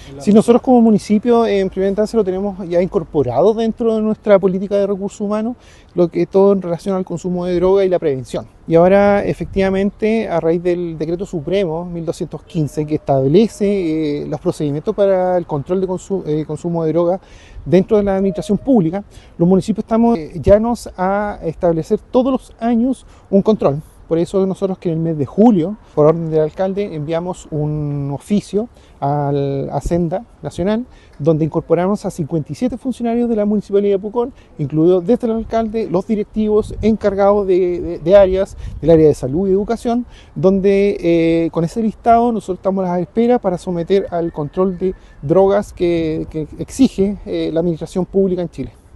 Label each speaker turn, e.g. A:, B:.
A: Si nosotros como municipio en primera instancia lo tenemos ya incorporado dentro de nuestra política de recursos humanos, lo que todo en relación al consumo de droga y la prevención. Y ahora efectivamente a raíz del decreto supremo 1215 que establece los procedimientos para el control de consumo de droga dentro de la administración pública, los municipios estamos llanos a establecer todos los años un control. Por eso nosotros que en el mes de julio, por orden del alcalde, enviamos un oficio a Senda Nacional, donde incorporamos a 57 funcionarios de la Municipalidad de Pucón, incluidos desde el alcalde, los directivos encargados de áreas, del área de salud y educación, donde con ese listado nosotros estamos a la espera para someter al control de drogas que exige la administración pública en Chile.